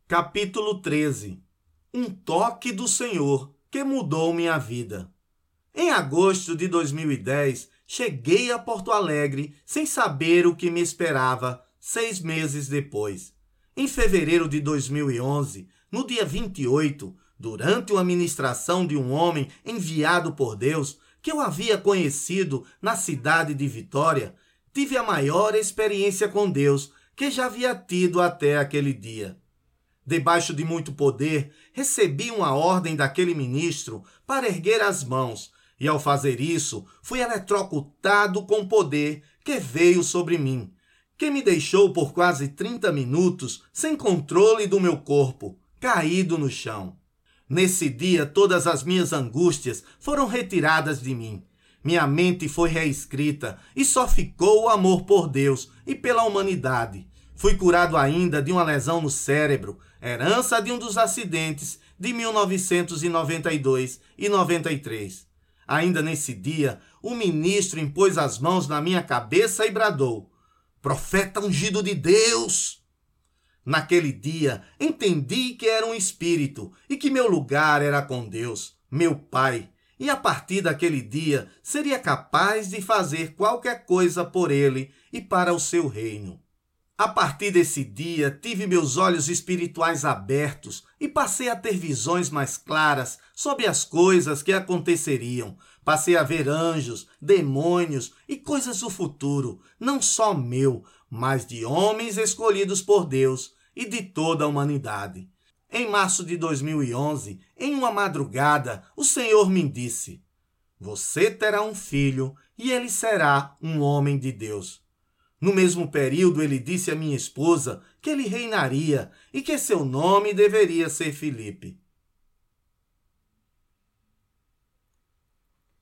Capítulo 13. Um toque do Senhor que mudou minha vida. Em agosto de 2010, cheguei a Porto Alegre sem saber o que me esperava 6 meses depois. Em fevereiro de 2011, no dia 28, durante uma ministração de um homem enviado por Deus, que eu havia conhecido na cidade de Vitória, tive a maior experiência com Deus que já havia tido até aquele dia. Debaixo de muito poder, recebi uma ordem daquele ministro para erguer as mãos, e ao fazer isso, fui eletrocutado com poder que veio sobre mim, que me deixou por quase 30 minutos sem controle do meu corpo, caído no chão. Nesse dia, todas as minhas angústias foram retiradas de mim. Minha mente foi reescrita e só ficou o amor por Deus e pela humanidade. Fui curado ainda de uma lesão no cérebro, herança de um dos acidentes de 1992 e 93. Ainda nesse dia, o ministro impôs as mãos na minha cabeça e bradou: "Profeta ungido de Deus!" Naquele dia, entendi que era um espírito e que meu lugar era com Deus, meu Pai, e a partir daquele dia seria capaz de fazer qualquer coisa por Ele e para o seu reino. A partir desse dia, tive meus olhos espirituais abertos e passei a ter visões mais claras sobre as coisas que aconteceriam. Passei a ver anjos, demônios e coisas do futuro, não só meu, mas de homens escolhidos por Deus e de toda a humanidade. Em março de 2011, em uma madrugada, o Senhor me disse: "Você terá um filho e ele será um homem de Deus." No mesmo período, ele disse à minha esposa que ele reinaria e que seu nome deveria ser Filipe.